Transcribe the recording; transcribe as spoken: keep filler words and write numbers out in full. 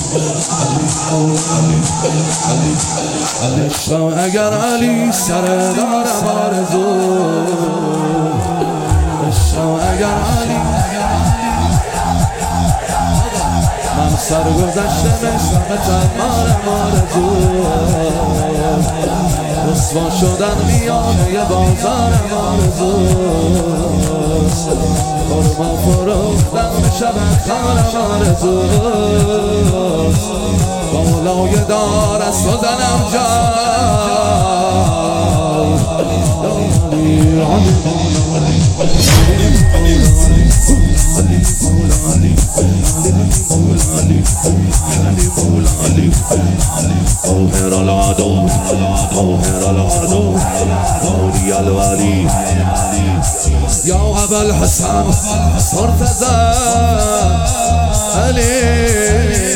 عشقم اگر علی سر دارم آرزو، عشقم اگر علی من سر گذشته مثل تمارم آرزو، رسوا شدن میانه بازارم آرزو، قربان فروختن به شب خارم آرزو، بالای دار از تو زنم جان. طاهر العدو طاهر العدو مولی الولی یا ابا الحسن مرتضی علی